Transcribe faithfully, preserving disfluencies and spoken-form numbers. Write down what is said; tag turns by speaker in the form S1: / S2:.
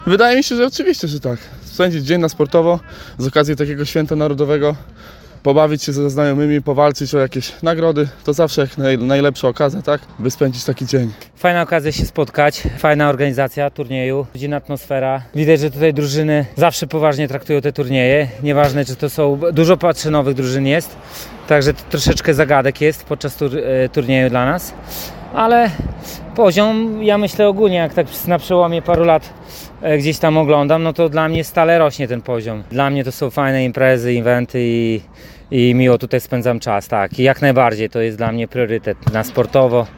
S1: Wydaje mi się, że oczywiście, że tak. Spędzić dzień na sportowo z okazji takiego święta narodowego, pobawić się ze znajomymi, powalczyć o jakieś nagrody, to zawsze jak naj, najlepsza okazja, tak? By spędzić taki dzień.
S2: Fajna okazja się spotkać, fajna organizacja turnieju, dziwna atmosfera. Widać, że tutaj drużyny zawsze poważnie traktują te turnieje. Nieważne, czy to są, dużo patrzę nowych drużyn jest, także to troszeczkę zagadek jest podczas tur, turnieju dla nas. Ale poziom, ja myślę ogólnie, jak tak na przełomie paru lat gdzieś tam oglądam, no to dla mnie stale rośnie ten poziom. Dla mnie to są fajne imprezy, eventy i, i miło tutaj spędzam czas, tak. I jak najbardziej to jest dla mnie priorytet na sportowo.